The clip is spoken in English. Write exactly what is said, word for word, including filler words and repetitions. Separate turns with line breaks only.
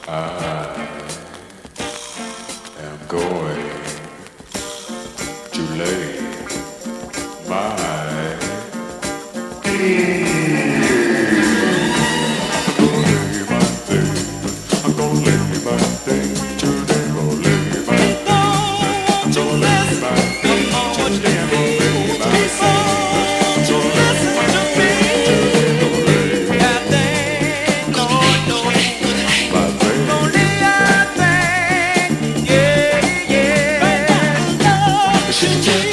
am going to lay my I'm gonna lay my thing today. Gonna lay my I'm gonna lay my thing today. I'm gonna lay my I'm gonna lay my thing today. Gonna lay my thing. She